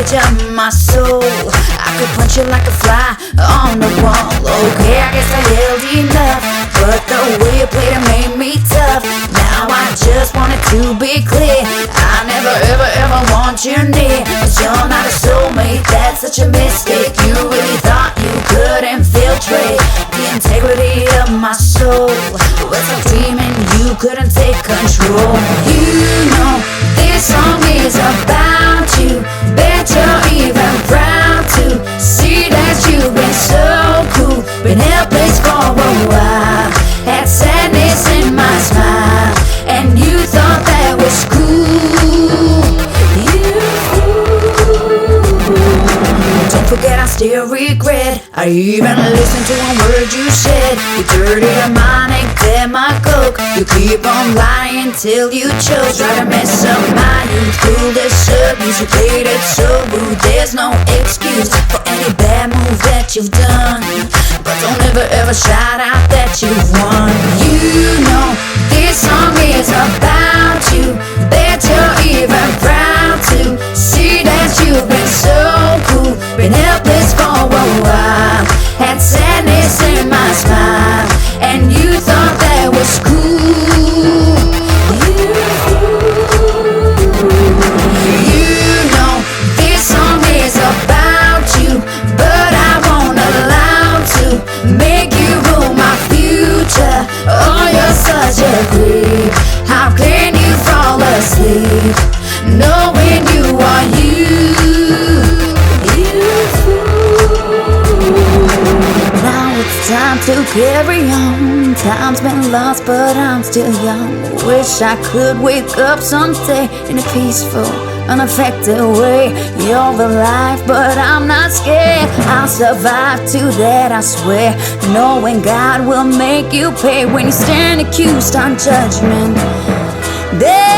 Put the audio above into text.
language of my soul. I could punch you like a fly on the wall. Okay, I guess I yelled enough, but the way you played it made me tough. Now I just wanted to be clear, I never ever ever want you near. Cause you're not a soulmate, that's such a mistake. You really thought you could infiltrate the integrity of my soul. With some dreaming you couldn't take control. You know this song is about you, bet you're even proud to see that you've been so cool, been helpless for a while, had sadness in my smile, and you thought that was cool. Don't forget I still regret I even listened to a word you said. You dirty demonic demagogue, you keep on lying till you choke. Try to mess up my youth, through the abuse. You played it so rude, there's no excuse for any bad move that you've done. But don't ever ever shout out that you've won. You know this song is about you, bet you're even proud to see that you've been so cool, been helpless for a while, had sadness in my smile, and you thought that was cool. You know this song is about you, but I won't allow to make you rule my future. Oh, you're such a creep, how can you fall asleep knowing you are you? Now it's time to carry on. Time's been lost, but I'm still young. Wish I could wake up someday in a peaceful, unaffected way. You're the life, but I'm not scared. I'll survive to that, I swear. Knowing God will make you pay when you stand accused on judgment day.